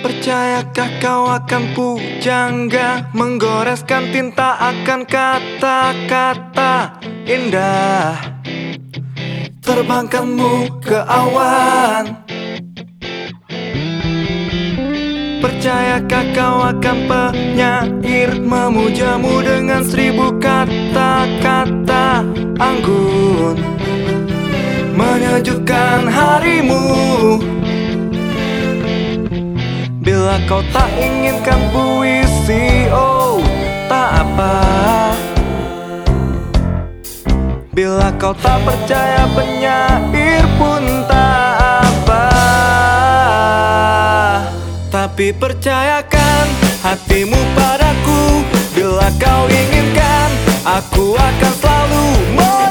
Percayakah kau akan pujangga, menggoreskan tinta akan kata-kata indah, terbangkanmu ke awan. Percayakah kau akan penyair, memujamu dengan 1000 kata-kata anggun, menyejukkan harimu. Bila kau tak inginkan puisi, oh tak apa. Bila kau tak percaya penyair pun tak apa. Tapi percayakan hatimu padaku, bila kau inginkan, aku akan selalu